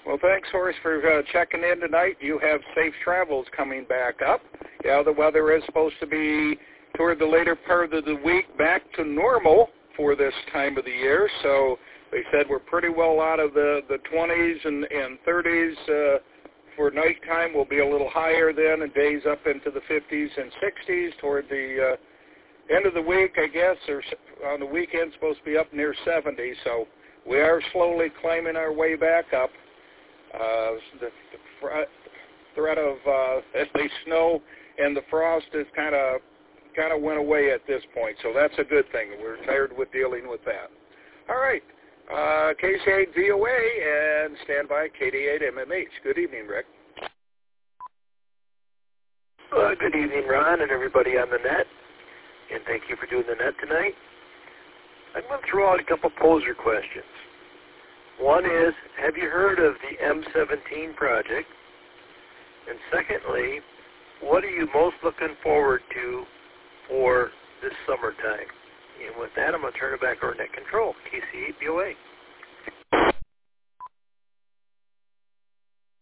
Well, thanks, Horace, for checking in tonight. You have safe travels coming back up. Yeah, the weather is supposed to be toward the later part of the week back to normal for this time of the year. So they said we're pretty well out of the 20s and 30s. For nighttime, we'll be a little higher then, and days up into the 50s and 60s toward the end of the week, I guess, or on the weekend, supposed to be up near 70. So we are slowly climbing our way back up. The threat of at least snow and the frost is kind of went away at this point, so that's a good thing. We're tired with dealing with that. All right, KC8 VOA and standby KD8 MMH. Good evening, Rick. Good evening, Ron, and everybody on the net, and thank you for doing the net tonight. I'm going to throw out a couple poser questions. One is, have you heard of the M17 project? And secondly, what are you most looking forward to for this summertime? And with that, I'm going to turn it back over to Net Control, KC8 VOA.